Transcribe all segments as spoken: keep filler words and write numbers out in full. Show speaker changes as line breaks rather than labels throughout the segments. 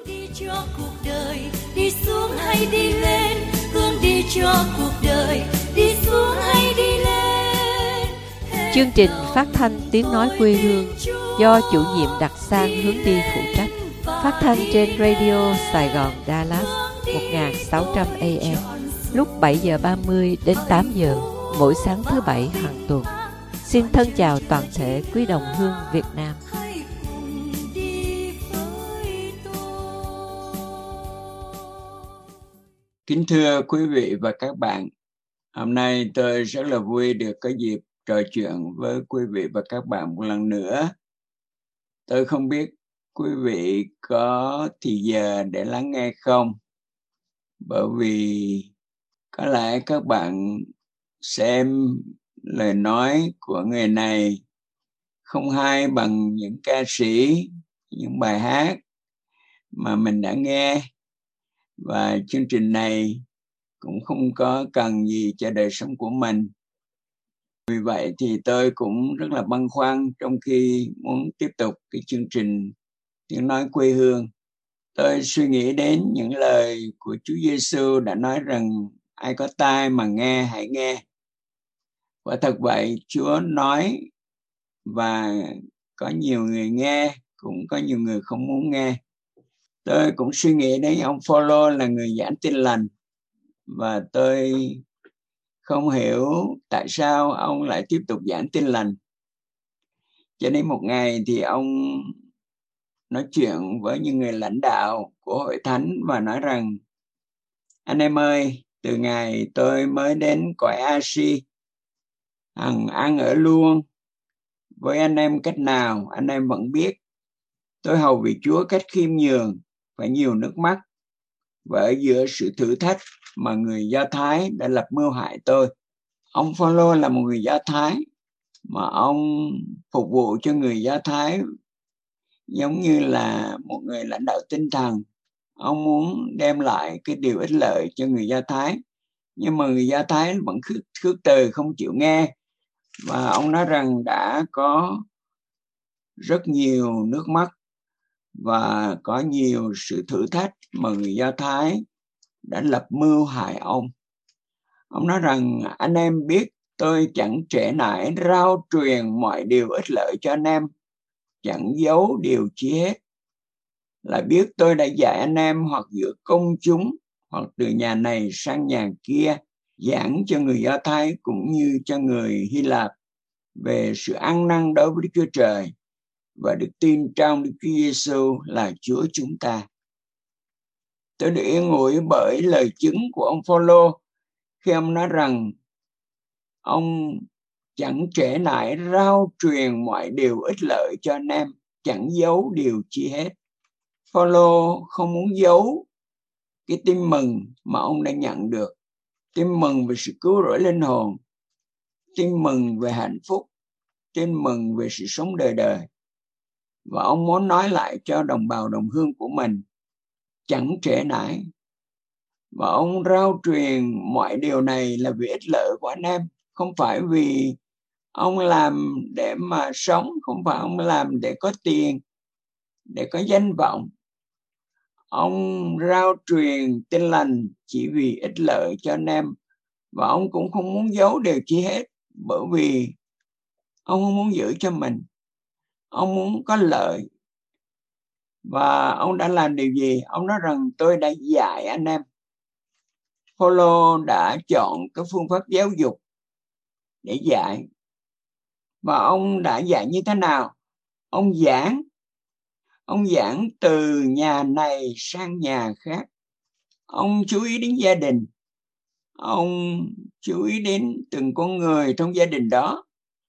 đi cho cuộc đời, đi xuống hay đi lên, hướng đi cho cuộc đời, đi xuống hay đi lên.
Chương trình phát thanh Tiếng Nói Quê Hương do chủ nhiệm Đặc Sang hướng đi phụ trách, phát thanh trên Radio Sài Gòn Dallas một nghìn sáu trăm A M lúc bảy giờ ba mươi đến tám giờ mỗi sáng thứ bảy hàng tuần. Xin thân chào toàn thể quý đồng hương Việt Nam.
Kính thưa quý vị và các bạn, hôm nay tôi rất là vui được có dịp trò chuyện với quý vị và các bạn một lần nữa. Tôi không biết quý vị có thì giờ để lắng nghe không, bởi vì có lẽ các bạn xem lời nói của người này không hay bằng những ca sĩ, những bài hát mà mình đã nghe, và chương trình này cũng không có cần gì cho đời sống của mình. Vì vậy thì tôi cũng rất là băn khoăn trong khi muốn tiếp tục cái chương trình Tiếng Nói Quê Hương. Tôi suy nghĩ đến những lời của Chúa Giêsu đã nói rằng ai có tai mà nghe hãy nghe. Quả thật vậy, Chúa nói và có nhiều người nghe, cũng có nhiều người không muốn nghe. Tôi cũng suy nghĩ đến ông Phaolô là người giảng Tin Lành, và tôi không hiểu tại sao ông lại tiếp tục giảng Tin Lành. Cho đến một ngày thì ông nói chuyện với những người lãnh đạo của Hội Thánh và nói rằng: anh em ơi, từ ngày tôi mới đến cõi A-si, hằng ăn ở luôn với anh em cách nào anh em vẫn biết. Tôi hầu vì Chúa cách khiêm nhường, phải nhiều nước mắt, và ở giữa sự thử thách mà người Do Thái đã lập mưu hại tôi. Ông Phaolô là một người Do Thái, mà ông phục vụ cho người Do Thái giống như là một người lãnh đạo tinh thần. Ông muốn đem lại cái điều ích lợi cho người Do Thái, nhưng mà người Do Thái vẫn khước, khước từ, không chịu nghe. Và ông nói rằng đã có rất nhiều nước mắt và có nhiều sự thử thách mà người Do Thái đã lập mưu hại ông. Ông nói rằng anh em biết tôi chẳng trễ nải rao truyền mọi điều ích lợi cho anh em, chẳng giấu điều chi hết. Là biết tôi đã dạy anh em hoặc giữa công chúng, hoặc từ nhà này sang nhà kia, giảng cho người Do Thái cũng như cho người Hy Lạp về sự ăn năn đối với Đức Chúa Trời và đức tin trong Đức Chúa Giêsu là Chúa chúng ta. Tôi được yên ủi bởi lời chứng của ông Phaolô khi ông nói rằng ông chẳng trễ nải rao truyền mọi điều ích lợi cho anh em, chẳng giấu điều chi hết. Phaolô không muốn giấu cái tin mừng mà ông đã nhận được, tin mừng về sự cứu rỗi linh hồn, tin mừng về hạnh phúc, tin mừng về sự sống đời đời. Và ông muốn nói lại cho đồng bào đồng hương của mình chẳng trễ nải. Và ông rao truyền mọi điều này là vì ích lợi của anh em, không phải vì ông làm để mà sống, không phải ông làm để có tiền, để có danh vọng. Ông rao truyền tin lành chỉ vì ích lợi cho anh em, và ông cũng không muốn giấu điều chi hết, bởi vì ông không muốn giữ cho mình, ông muốn có lợi. Và ông đã làm điều gì? Ông nói rằng tôi đã dạy anh em. Phaolô đã chọn cái phương pháp giáo dục để dạy. Và ông đã dạy như thế nào? Ông giảng. Ông giảng từ nhà này sang nhà khác. Ông chú ý đến gia đình. Ông chú ý đến từng con người trong gia đình đó.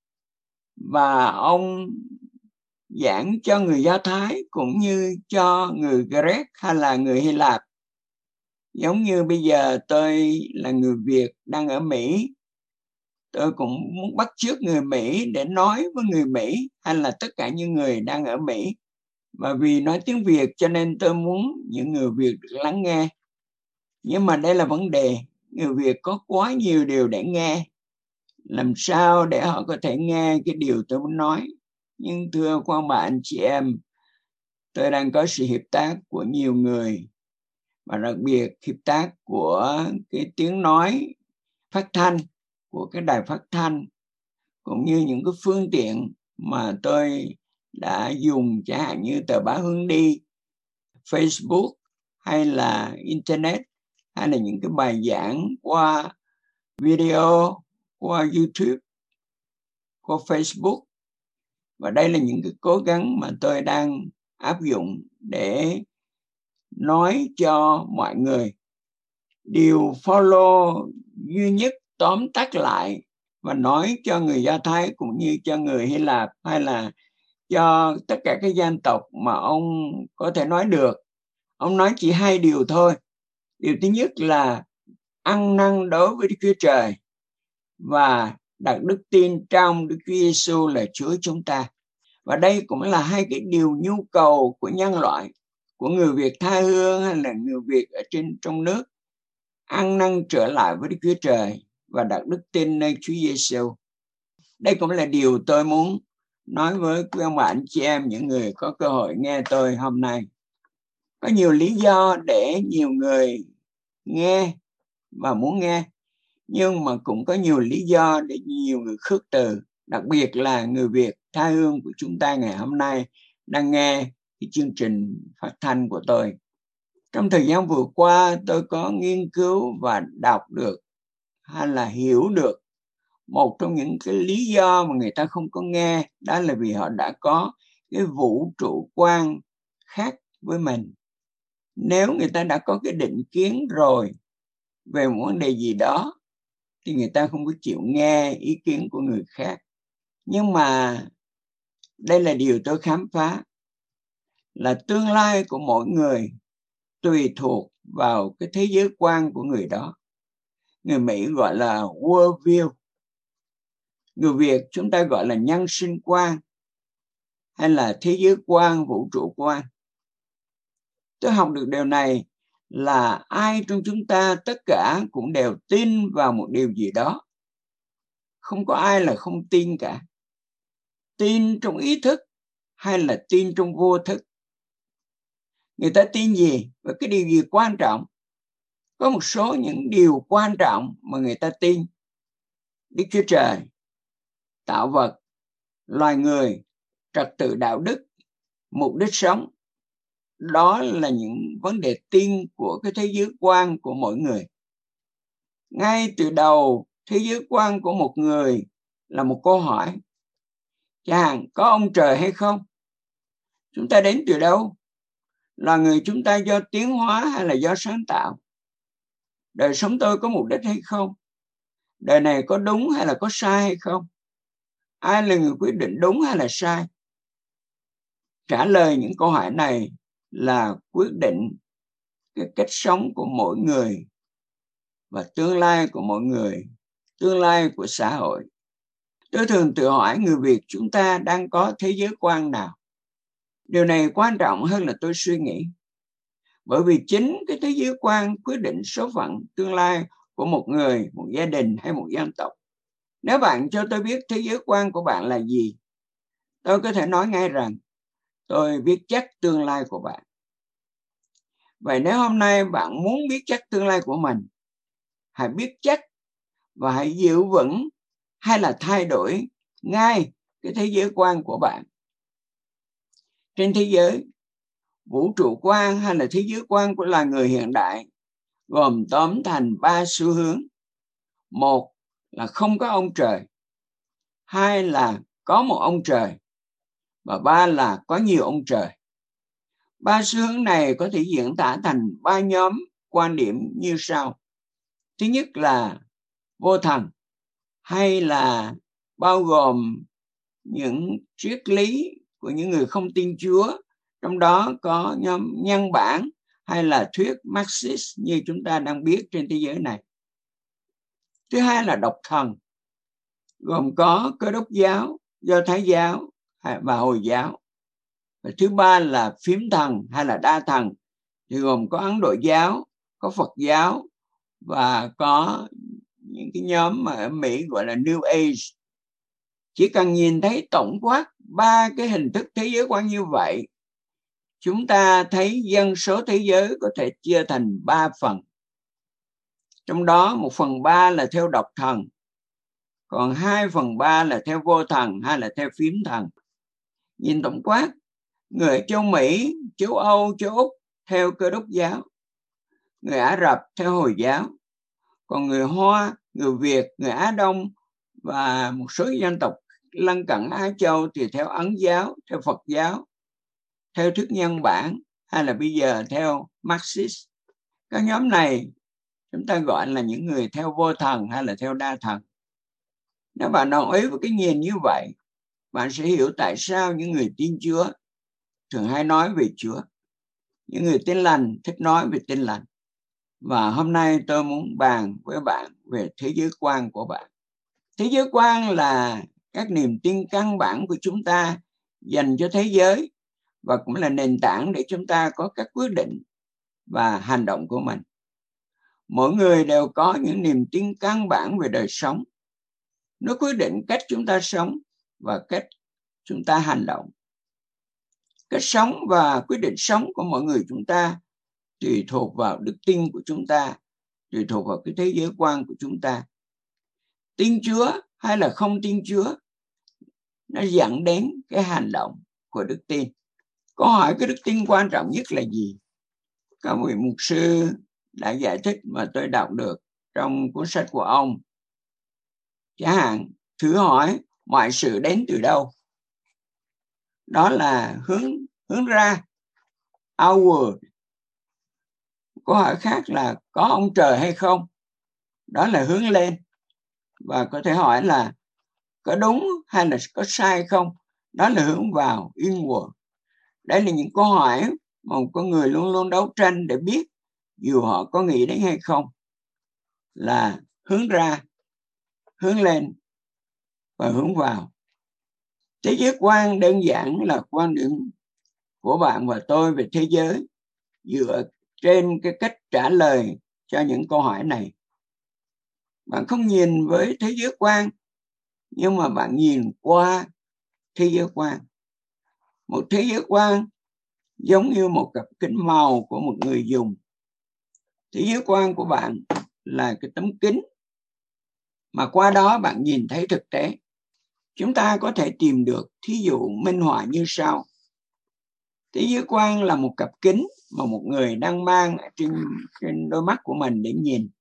Và ông giảng cho người Do Thái cũng như cho người Grec hay là người Hy Lạp. Giống như bây giờ tôi là người Việt đang ở Mỹ, tôi cũng muốn bắt chước người Mỹ để nói với người Mỹ hay là tất cả những người đang ở Mỹ. Và vì nói tiếng Việt cho nên tôi muốn những người Việt được lắng nghe. Nhưng mà đây là vấn đề, người Việt có quá nhiều điều để nghe. Làm sao để họ có thể nghe cái điều tôi muốn nói? Nhưng thưa quan bạn chị em, tôi đang có sự hiệp tác của nhiều người, và đặc biệt hiệp tác của cái tiếng nói phát thanh, của cái đài phát thanh, cũng như những cái phương tiện mà tôi đã dùng, chẳng hạn như tờ báo Hướng Đi, Facebook, hay là Internet, hay là những cái bài giảng qua video, qua YouTube, qua Facebook. Và đây là những cái cố gắng mà tôi đang áp dụng để nói cho mọi người. Điều follow duy nhất tóm tắt lại và nói cho người Do Thái cũng như cho người Hy Lạp, hay là cho tất cả các dân tộc mà ông có thể nói được, ông nói chỉ hai điều thôi. Điều thứ nhất là ăn năn đối với Đức Chúa Trời và đặt đức tin trong Đức Chúa Giêsu là Chúa chúng ta. Và đây cũng là hai cái điều nhu cầu của nhân loại, của người Việt tha hương hay là người Việt ở trên trong nước. Ăn năn trở lại với Đức Chúa Trời và đặt đức tin nơi Chúa Giêsu. Đây cũng là điều tôi muốn nói với quý ông bà anh chị em, những người có cơ hội nghe tôi hôm nay. Có nhiều lý do để nhiều người nghe và muốn nghe, nhưng mà cũng có nhiều lý do để nhiều người khước từ, đặc biệt là người Việt tha hương của chúng ta ngày hôm nay đang nghe cái chương trình phát thanh của tôi. Trong thời gian vừa qua, tôi có nghiên cứu và đọc được hay là hiểu được một trong những cái lý do mà người ta không có nghe, đó là vì họ đã có cái vũ trụ quan khác với mình. Nếu người ta đã có cái định kiến rồi về một vấn đề gì đó, thì người ta không có chịu nghe ý kiến của người khác. Nhưng mà đây là điều tôi khám phá, là tương lai của mỗi người tùy thuộc vào cái thế giới quan của người đó. Người Mỹ gọi là world view, người Việt chúng ta gọi là nhân sinh quan, hay là thế giới quan, vũ trụ quan. Tôi học được điều này là ai trong chúng ta tất cả cũng đều tin vào một điều gì đó. Không có ai là không tin cả. Tin trong ý thức hay là tin trong vô thức. Người ta tin gì và cái điều gì quan trọng? Có một số những điều quan trọng mà người ta tin. Đức Chúa Trời, tạo vật, loài người, trật tự đạo đức, mục đích sống. Đó là những vấn đề tin của cái thế giới quan của mỗi người. Ngay từ đầu, thế giới quan của một người là một câu hỏi. Chẳng hạn, có ông trời hay không? Chúng ta đến từ đâu? Là người chúng ta do tiến hóa hay là do sáng tạo? Đời sống tôi có mục đích hay không? Đời này có đúng hay là có sai hay không? Ai là người quyết định đúng hay là sai? Trả lời những câu hỏi này là quyết định cái cách sống của mỗi người và tương lai của mỗi người, tương lai của xã hội. Tôi thường tự hỏi người Việt chúng ta đang có thế giới quan nào? Điều này quan trọng hơn là tôi suy nghĩ. Bởi vì chính cái thế giới quan quyết định số phận tương lai của một người, một gia đình hay một dân tộc. Nếu bạn cho tôi biết thế giới quan của bạn là gì, tôi có thể nói ngay rằng tôi biết chắc tương lai của bạn. Vậy nếu hôm nay bạn muốn biết chắc tương lai của mình, hãy biết chắc và hãy giữ vững hay là thay đổi ngay cái thế giới quan của bạn. Trên thế giới, vũ trụ quan hay là thế giới quan của loài người hiện đại gồm tóm thành ba xu hướng. Một là không có ông trời, hai là có một ông trời, và ba là có nhiều ông trời. Ba xu hướng này có thể diễn tả thành ba nhóm quan điểm như sau. Thứ nhất là vô thần, hay là bao gồm những triết lý của những người không tin Chúa, trong đó có nhóm nhân bản hay là thuyết Marxist như chúng ta đang biết trên thế giới này. Thứ hai là độc thần, gồm có Cơ Đốc giáo, Do Thái giáo và Hồi giáo. Và thứ ba là phiếm thần hay là đa thần, thì gồm có Ấn Độ giáo, có Phật giáo và có những cái nhóm mà ở Mỹ gọi là New Age. Chỉ cần nhìn thấy tổng quát ba cái hình thức thế giới quan như vậy chúng ta thấy dân số thế giới có thể chia thành ba phần. Trong đó một phần ba là theo độc thần, còn hai phần ba là theo vô thần hay là theo phiến thần. Nhìn tổng quát, người ở châu Mỹ, châu Âu, châu Úc theo Cơ Đốc giáo, người Ả Rập theo Hồi giáo, còn người Hoa, người Việt, người Á Đông và một số dân tộc lân cận Á Châu thì theo Ấn giáo, theo Phật giáo, theo thuyết nhân bản hay là bây giờ theo Marxist. Các nhóm này chúng ta gọi là những người theo vô thần hay là theo đa thần. Nếu bạn đồng ý với cái nhìn như vậy, bạn sẽ hiểu tại sao những người tin Chúa thường hay nói về Chúa. Những người tin lành thích nói về tin lành. Và hôm nay tôi muốn bàn với bạn về thế giới quan của bạn. Thế giới quan là các niềm tin căn bản của chúng ta dành cho thế giới và cũng là nền tảng để chúng ta có các quyết định và hành động của mình. Mỗi người đều có những niềm tin căn bản về đời sống. Nó quyết định cách chúng ta sống và cách chúng ta hành động. Cách sống và quyết định sống của mọi người chúng ta tùy thuộc vào đức tin của chúng ta, tùy thuộc vào cái thế giới quan của chúng ta. Tin Chúa hay là không tin Chúa, nó dẫn đến cái hành động của đức tin. Câu hỏi cái đức tin quan trọng nhất là gì? Các vị mục sư đã giải thích mà tôi đọc được trong cuốn sách của ông. Chẳng hạn, thử hỏi mọi sự đến từ đâu? Đó là hướng hướng ra, outward. Câu hỏi khác là có ông trời hay không? Đó là hướng lên. Và có thể hỏi là có đúng hay là có sai không? Đó là hướng vào, inward. Đây là những câu hỏi mà một con người luôn luôn đấu tranh để biết dù họ có nghĩ đến hay không. Là hướng ra, hướng lên và hướng vào. Thế giới quan đơn giản là quan điểm của bạn và tôi về thế giới dựa trên cái cách trả lời cho những câu hỏi này. Bạn không nhìn với thế giới quan, nhưng mà bạn nhìn qua thế giới quan. Một thế giới quan giống như một cặp kính màu của một người dùng. Thế giới quan của bạn là cái tấm kính mà qua đó bạn nhìn thấy thực tế. Chúng ta có thể tìm được thí dụ minh họa như sau. Thế giới quan là một cặp kính mà một người đang mang trên, trên đôi mắt của mình để nhìn.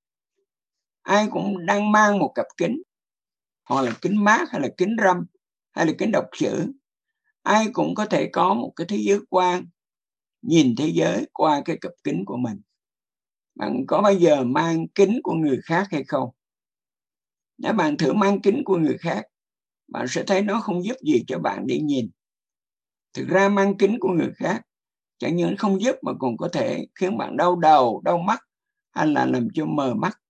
Ai cũng đang mang một cặp kính, hoặc là kính mát hay là kính râm hay là kính đọc chữ. Ai cũng có thể có một cái thế giới quan nhìn thế giới qua cái cặp kính của mình. Bạn có bao giờ mang kính của người khác hay không? Nếu bạn thử mang kính của người khác, bạn sẽ thấy nó không giúp gì cho bạn để nhìn. Thực ra mang kính của người khác chẳng những không giúp mà còn có thể khiến bạn đau đầu, đau mắt hay là làm cho mờ mắt.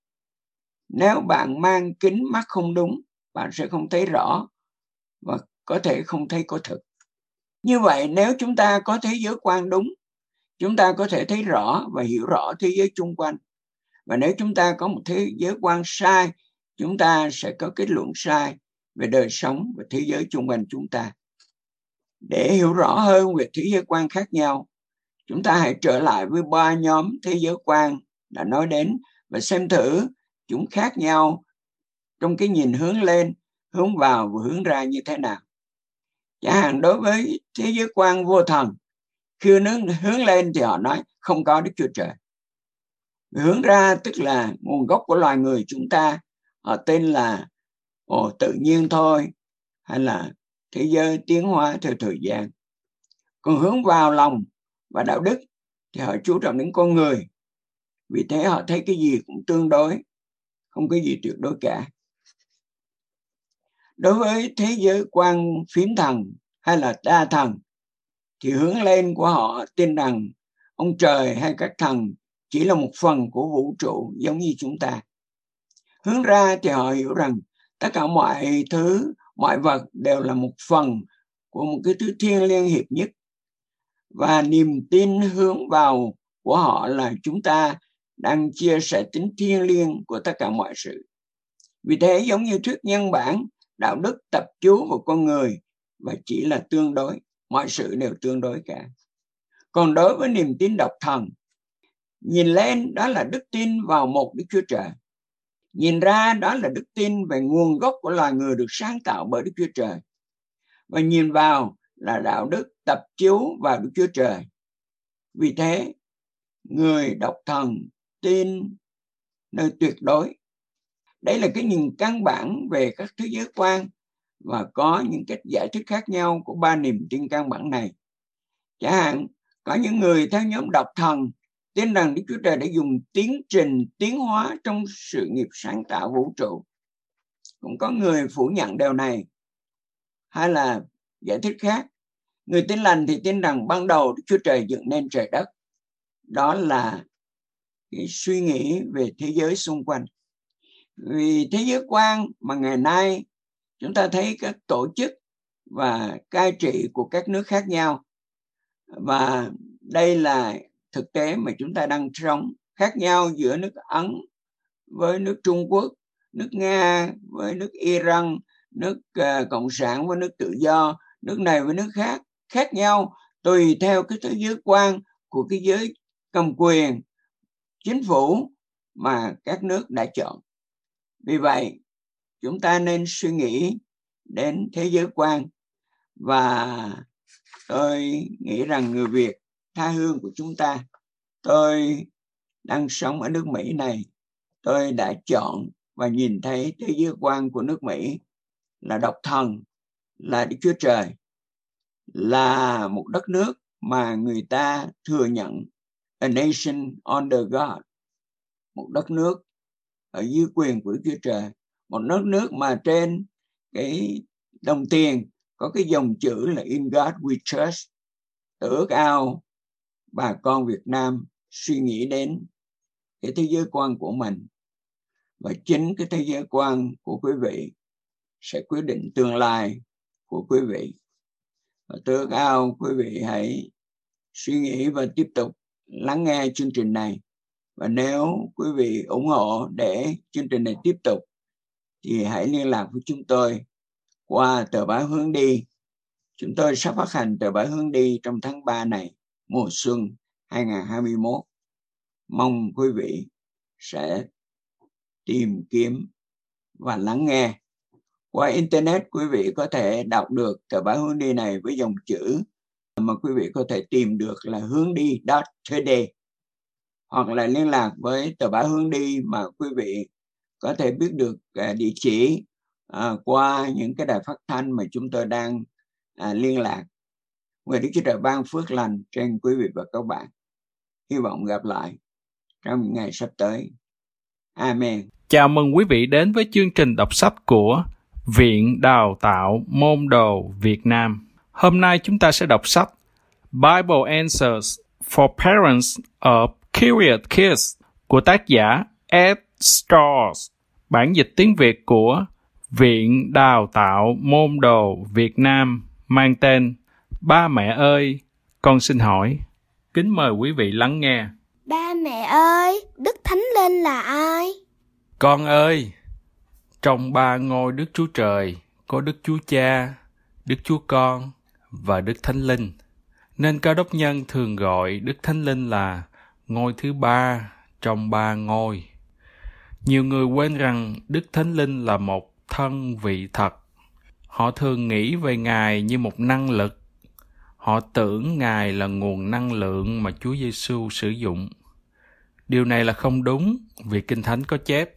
Nếu bạn mang kính mắt không đúng, bạn sẽ không thấy rõ và có thể không thấy có thực. Như vậy nếu chúng ta có thế giới quan đúng, chúng ta có thể thấy rõ và hiểu rõ thế giới chung quanh. Và nếu chúng ta có một thế giới quan sai, chúng ta sẽ có kết luận sai về đời sống và thế giới chung quanh chúng ta. Để hiểu rõ hơn về thế giới quan khác nhau, chúng ta hãy trở lại với ba nhóm thế giới quan đã nói đến và xem thử chúng khác nhau trong cái nhìn hướng lên, hướng vào và hướng ra như thế nào. Chẳng hạn đối với thế giới quan vô thần, khi nó hướng lên thì họ nói không có Đức Chúa Trời. Hướng ra tức là nguồn gốc của loài người chúng ta, họ tên là ồ, tự nhiên thôi, hay là thế giới tiến hóa theo thời gian. Còn hướng vào lòng và đạo đức thì họ chú trọng đến con người. Vì thế họ thấy cái gì cũng tương đối, không có gì tuyệt đối cả. Đối với thế giới quan phiến thần hay là đa thần thì hướng lên của họ tin rằng ông trời hay các thần chỉ là một phần của vũ trụ giống như chúng ta. Hướng ra thì họ hiểu rằng tất cả mọi thứ, mọi vật đều là một phần của một cái thứ thiêng liêng hiệp nhất. Và niềm tin hướng vào của họ là chúng ta đang chia sẻ tính thiêng liêng của tất cả mọi sự. Vì thế giống như thuyết nhân bản, đạo đức tập chú vào con người và chỉ là tương đối, mọi sự đều tương đối cả. Còn đối với niềm tin độc thần, nhìn lên đó là đức tin vào một Đức Chúa Trời. Nhìn ra đó là đức tin về nguồn gốc của loài người được sáng tạo bởi Đức Chúa Trời. Và nhìn vào là đạo đức tập chiếu vào Đức Chúa Trời. Vì thế, người độc thần tin nơi tuyệt đối. Đấy là cái nhìn căn bản về các thế giới quan, và có những cách giải thích khác nhau của ba niềm tin căn bản này. Chẳng hạn, có những người theo nhóm độc thần tin rằng Đức Chúa Trời đã dùng tiến trình tiến hóa trong sự nghiệp sáng tạo vũ trụ. Cũng có người phủ nhận điều này. Hay là giải thích khác, người tin lành thì tin rằng ban đầu Đức Chúa Trời dựng nên trời đất. Đó là cái suy nghĩ về thế giới xung quanh. Vì thế giới quan mà ngày nay chúng ta thấy các tổ chức và cai trị của các nước khác nhau, và đây là thực tế mà chúng ta đang sống, khác nhau giữa nước Ấn với nước Trung Quốc, nước Nga với nước Iran, nước uh, Cộng sản với nước tự do, nước này với nước khác, khác nhau tùy theo cái thế giới quan của cái giới cầm quyền, chính phủ mà các nước đã chọn. Vì vậy, chúng ta nên suy nghĩ đến thế giới quan, và tôi nghĩ rằng người Việt tha hương của chúng ta, tôi đang sống ở nước Mỹ này, tôi đã chọn và nhìn thấy thế giới quan của nước Mỹ là độc thần, là Đức Chúa Trời, là một đất nước mà người ta thừa nhận a nation under God, một đất nước ở dưới quyền của Đức Chúa Trời, một đất nước mà trên cái đồng tiền có cái dòng chữ là In God We Trust. Tôi ước ao bà con Việt Nam suy nghĩ đến cái thế giới quan của mình, và chính cái thế giới quan của quý vị sẽ quyết định tương lai của quý vị. Và tôi ước ao quý vị hãy suy nghĩ và tiếp tục lắng nghe chương trình này. Và nếu quý vị ủng hộ để chương trình này tiếp tục thì hãy liên lạc với chúng tôi qua tờ báo Hướng Đi. Chúng tôi sắp phát hành tờ báo Hướng Đi trong tháng ba này, mùa xuân hai không hai mốt. Mong quý vị sẽ tìm kiếm và lắng nghe. Qua Internet, quý vị có thể đọc được tờ báo Hướng Đi này với dòng chữ mà quý vị có thể tìm được là hướng đi chấm today, hoặc là liên lạc với tờ báo Hướng Đi mà quý vị có thể biết được uh, địa chỉ uh, qua những cái đài phát thanh mà chúng tôi đang uh, liên lạc. Nguyện Đức Chúa Trời ban phước lành trên quý vị và các bạn. Hy vọng gặp lại trong những ngày sắp tới. Amen.
Chào mừng quý vị đến với chương trình đọc sách của Viện Đào tạo Môn Đồ Việt Nam. Hôm nay chúng ta sẽ đọc sách Bible Answers for Parents of Curious Kids của tác giả Ed Strauss, bản dịch tiếng Việt của Viện Đào tạo Môn Đồ Việt Nam mang tên Ba mẹ ơi, con xin hỏi. Kính mời quý vị lắng nghe.
Ba mẹ ơi, Đức Thánh Linh là ai?
Con ơi, trong ba ngôi Đức Chúa Trời có Đức Chúa Cha, Đức Chúa Con và Đức Thánh Linh. Nên Cơ Đốc nhân thường gọi Đức Thánh Linh là ngôi thứ ba trong ba ngôi. Nhiều người quên rằng Đức Thánh Linh là một thân vị thật. Họ thường nghĩ về Ngài như một năng lực. Họ tưởng Ngài là nguồn năng lượng mà Chúa Giêsu sử dụng. Điều này là không đúng, vì Kinh Thánh có chép: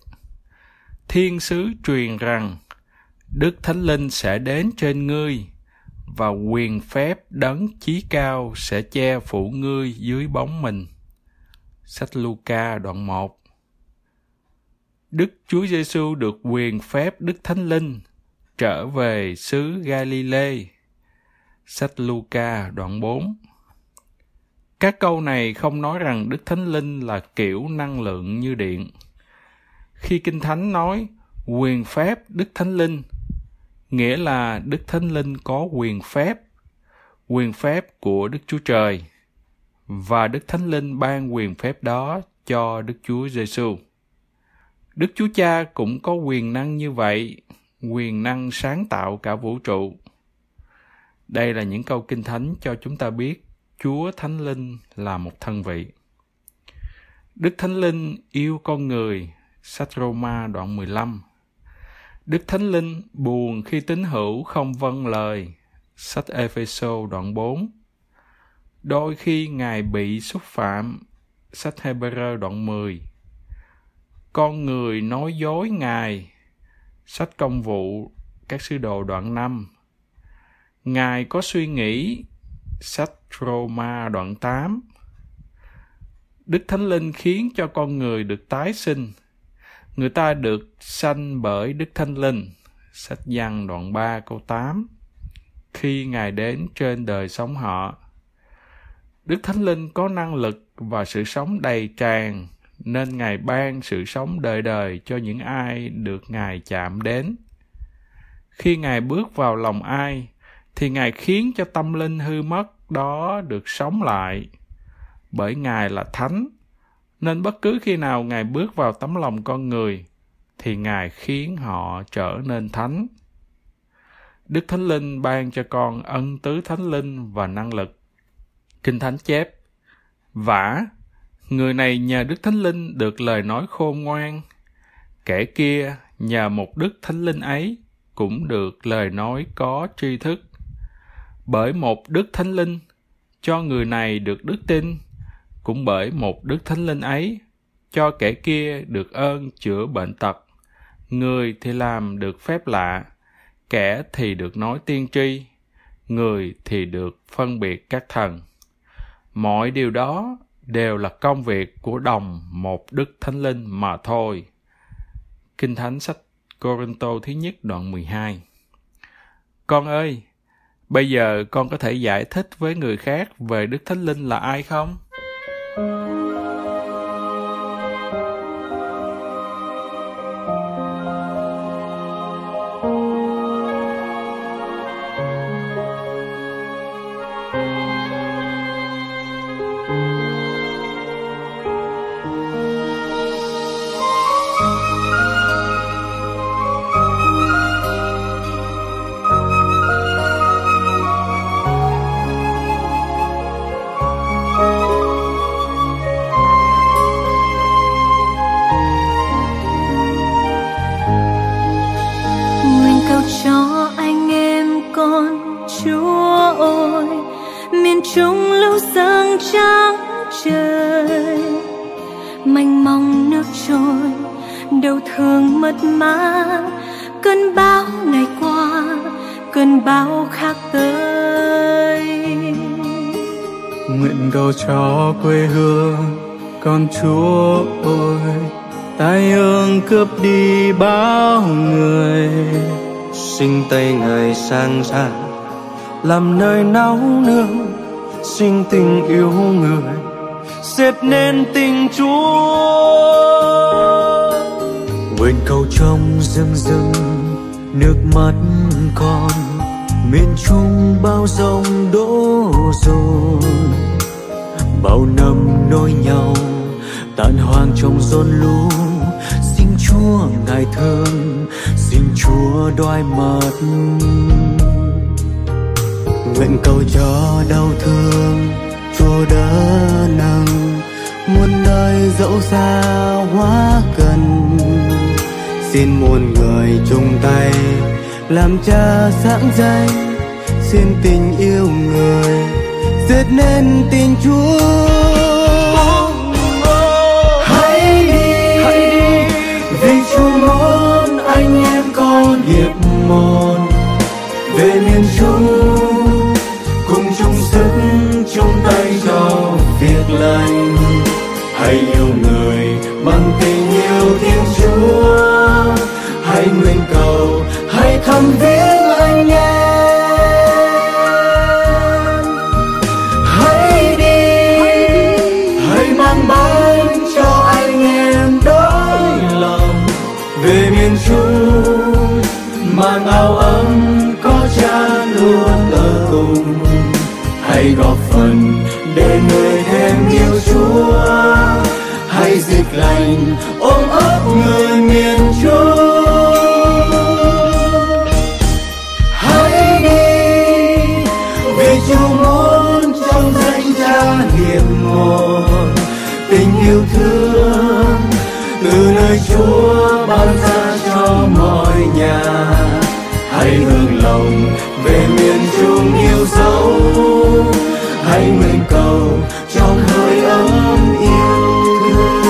Thiên sứ truyền rằng Đức Thánh Linh sẽ đến trên ngươi, và quyền phép đấng chí cao sẽ che phủ ngươi dưới bóng mình. Sách Luca đoạn một. Đức Chúa Giêsu được quyền phép Đức Thánh Linh trở về xứ Galilee. Sách Luca đoạn bốn. Các câu này không nói rằng Đức Thánh Linh là kiểu năng lượng như điện. Khi Kinh Thánh nói quyền phép Đức Thánh Linh, nghĩa là Đức Thánh Linh có quyền phép, quyền phép của Đức Chúa Trời, và Đức Thánh Linh ban quyền phép đó cho Đức Chúa Giêsu. Đức Chúa Cha cũng có quyền năng như vậy, quyền năng sáng tạo cả vũ trụ. Đây là những câu Kinh Thánh cho chúng ta biết Chúa Thánh Linh là một thân vị. Đức Thánh Linh yêu con người, sách Roma đoạn mười lăm. Đức Thánh Linh buồn khi tín hữu không vâng lời, sách Ê-phê-sô đoạn bốn. Đôi khi Ngài bị xúc phạm, sách Hê-bê-rơ đoạn mười. Con người nói dối Ngài, sách Công vụ các sứ đồ đoạn năm. Ngài có suy nghĩ, sách Roma đoạn tám. Đức Thánh Linh khiến cho con người được tái sinh. Người ta được sanh bởi Đức Thánh Linh, sách Giăng đoạn ba câu tám. Khi Ngài đến trên đời sống họ, Đức Thánh Linh có năng lực và sự sống đầy tràn, nên Ngài ban sự sống đời đời cho những ai được Ngài chạm đến. Khi Ngài bước vào lòng ai, thì Ngài khiến cho tâm linh hư mất đó được sống lại. Bởi Ngài là Thánh, nên bất cứ khi nào Ngài bước vào tấm lòng con người, thì Ngài khiến họ trở nên thánh. Đức Thánh Linh ban cho con ân tứ Thánh Linh và năng lực. Kinh Thánh chép, vả, người này nhờ Đức Thánh Linh được lời nói khôn ngoan, kẻ kia nhờ một Đức Thánh Linh ấy cũng được lời nói có tri thức. Bởi một Đức Thánh Linh cho người này được đức tin, cũng bởi một Đức Thánh Linh ấy cho kẻ kia được ơn chữa bệnh tật. Người thì làm được phép lạ, kẻ thì được nói tiên tri, người thì được phân biệt các thần. Mọi điều đó đều là công việc của đồng một Đức Thánh Linh mà thôi. Kinh Thánh sách Cô-rinh-tô thứ nhất đoạn mười hai. Con ơi, bây giờ con có thể giải thích với người khác về Đức Thánh Linh là ai không?
Trong lâu sáng trắng trời, mênh mông nước trôi, đau thương mất mát. Cơn bão này qua, cơn bão khác tới.
Nguyện cầu cho quê hương con Chúa ơi, tai ương cướp đi bao người.
Sinh Tây Ngài sang ra, làm nơi náo nương, sinh tình yêu người, xếp nên tình Chúa.
Nguyện cầu trong rừng rừng nước mắt con, miền Trung bao giông đổ dồn, bao năm nối nhau tàn hoang trong rôn lũ. Xin Chúa Ngài thương, xin Chúa đoái mất. Nguyện cầu cho đau thương Chúa đỡ nâng, muôn nơi dẫu xa hóa gần. Xin muôn người chung tay làm cha sáng danh, xin tình yêu người dệt nên tình Chúa. Hãy đi, hãy đi, vì Chúa muốn anh em con hiệp một về miền Trung, cùng chung sức chung tay cho việc lành. Hãy yêu người bằng tình yêu Thiên Chúa, hãy nguyện cầu, hãy thăm viếng anh em. Hãy đi, hãy mang bánh cho anh em đói lòng về miền Trung, mang áo ấm có cha luôn ở cùng. Hãy góp phần để người thêm yêu Chúa, hãy dịch lành ôm ấp người miền Trung. yêu thương từ nơi Chúa ban ra cho mọi nhà. Hãy hướng lòng về miền Trung yêu dấu, hãy nguyện cầu trong hơi ấm yêu thương.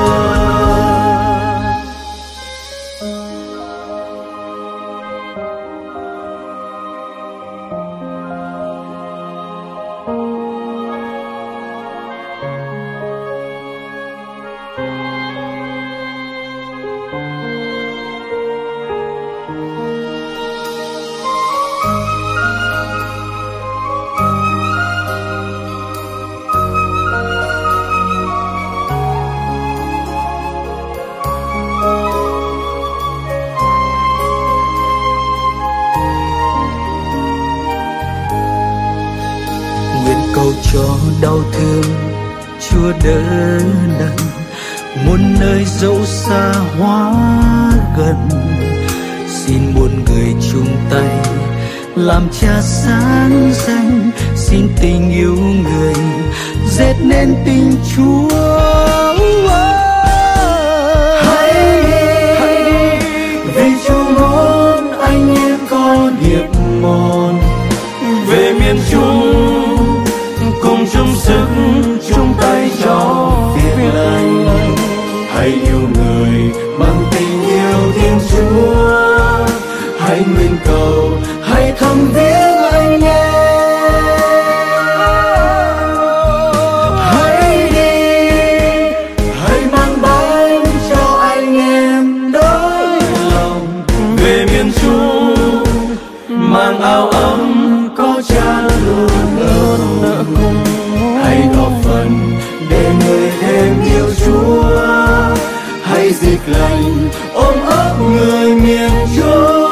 Cho đau thương Chúa đỡ đần, muôn nơi dẫu xa hóa gần, xin muôn người chung tay làm cha sáng danh, xin tình yêu người dệt nên tình Chúa.
Hãy đi, hãy đi, vì Chúa muốn anh em con hiệp một về miền Trung, cùng chung sức chung tay cho việc lành. Hãy yêu người bằng tình yêu Thiên Chúa, hãy nguyện cầu, hãy thăm viếng anh em. Hãy đi, hãy mang bánh cho anh em đôi lòng về miền Trung, mang áo ấm có cha luôn luôn ở cùng. Hãy góp phần để người thêm yêu Chúa, hãy dịch lành ôm ấp người miền Trung.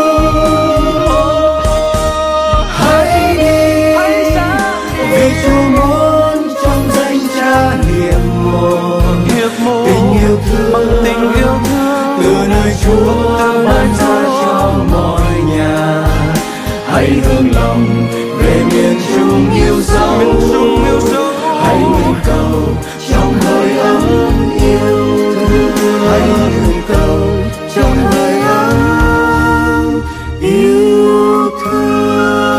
Hãy đi, vì Chúa muốn trong danh cha hiệp một, tình yêu thương từ nơi Chúa ban ra cho mọi nhà. Hãy hướng lòng về miền Trung yêu dấu, hãy nguyện cầu trong hơi ấm yêu thương, hãy nguyện cầu trong hơi ấm yêu thương.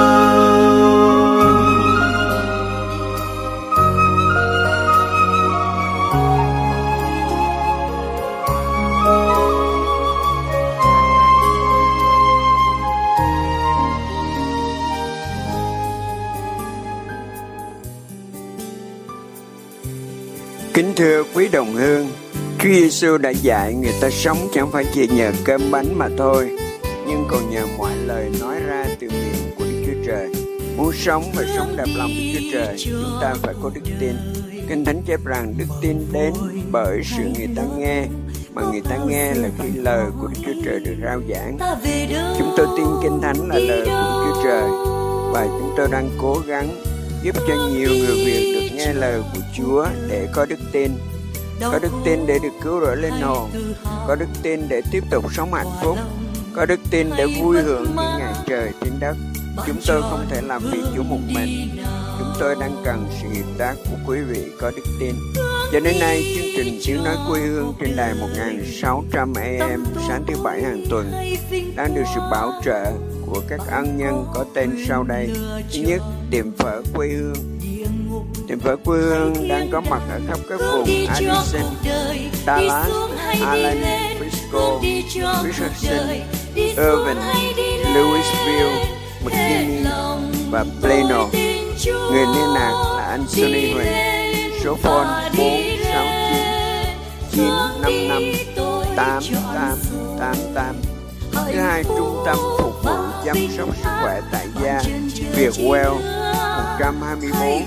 Kính thưa quý đồng hương, Chúa Giêsu đã dạy người ta sống chẳng phải chỉ nhờ cơm bánh mà thôi, nhưng còn nhờ mọi lời nói ra từ miệng của Đức Chúa Trời. Muốn sống và sống đẹp lòng Đức Chúa Trời, chúng ta phải có đức tin. Kinh Thánh chép rằng đức tin đến bởi sự người ta nghe, mà người ta nghe là khi lời của Đức Chúa Trời được rao giảng. Chúng tôi tin Kinh Thánh là lời của Đức Chúa Trời, và chúng tôi đang cố gắng giúp cho nhiều người Việt được nghe lời của Chúa để có đức tin. Có đức tin để được cứu rỗi linh hồn, có đức tin để tiếp tục sống hạnh phúc, có đức tin để vui hưởng những ngày trời trên đất. Chúng tôi không thể làm việc Chúa một mình. Chúng tôi đang cần sự nghiệp tác của quý vị có đức tin. Cho đến nay, chương trình Tiếng Nói Quê Hương trên đài một nghìn sáu trăm A M sáng thứ Bảy hàng tuần đang được sự bảo trợ của các ân nhân có tên sau đây. Thứ nhất, Tiệm Phở Quê Hương. Tiệm Phở Quê Hương đang có mặt ở khắp các vùng Addison, Dallas, Allen, Frisco, Richardson, Irvine, Louisville, McKinney và Plano. Người liên lạc là anh Sonny Huỳnh, số phone bốn sáu chín chín năm năm tám tám tám tám. Thứ hai, Trung tâm Phục vụ Chăm sóc Sức khỏe tại gia Vietwell một trăm hai mươi bốn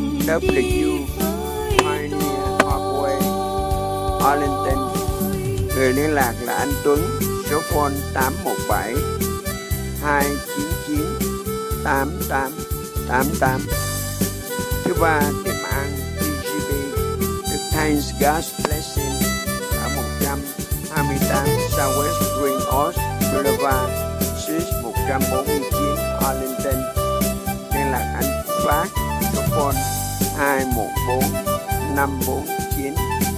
W Pioneer Parkway, Arlington. Người liên lạc là anh Tuấn, số phone tám một bảy hai chín chín tám tám tám tám. Thứ ba, tiệm ăn T G B The Thanks God's Blessing ở một trăm hai mươi tám Southwest Green Oaks Boulevard, Suite một trăm bốn mươi chín, Arlington. Liên lạc anh Phát, số phone hai một bốn năm bốn chín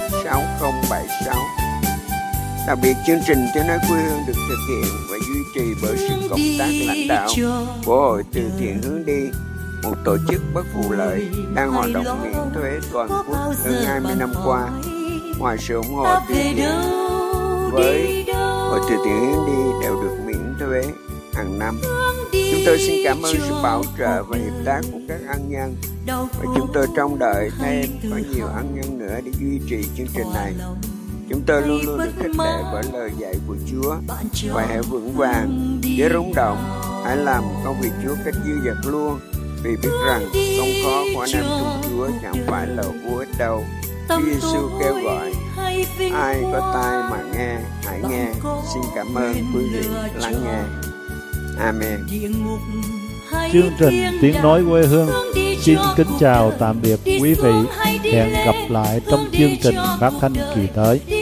sáu không bảy sáu. Đặc biệt chương trình Tiếng nói quê hương được thực hiện và duy trì bởi sự cộng tác lãnh đạo của Hội Từ Thiện Hướng Đi, một tổ chức bất vụ lợi đang hoạt động miễn thuế toàn quốc hơn hai mươi năm qua. Ngoài sự ủng hộ từ thiện với Hội Từ Thiện Hướng Đi đều được miễn thuế hàng năm. Chúng tôi xin cảm ơn sự bảo trợ và hợp tác của các ân nhân, và chúng tôi trông đợi thêm có nhiều ân nhân nữa để duy trì chương trình này. Chúng tôi luôn luôn được khích lệ bởi lời dạy của Chúa, và hãy vững vàng để rung động, hãy làm công việc Chúa cách dư dật luôn, vì biết rằng không khó của anh em trong Chúa chẳng phải là vô ích đâu. Chúa Giêsu kêu gọi ai có tai mà nghe, hãy nghe. Xin cảm ơn quý vị lắng nghe. Amen.
Chương trình Tiếng nói quê hương xin kính chào tạm biệt quý vị. Hẹn gặp lại trong chương trình phát thanh kỳ tới.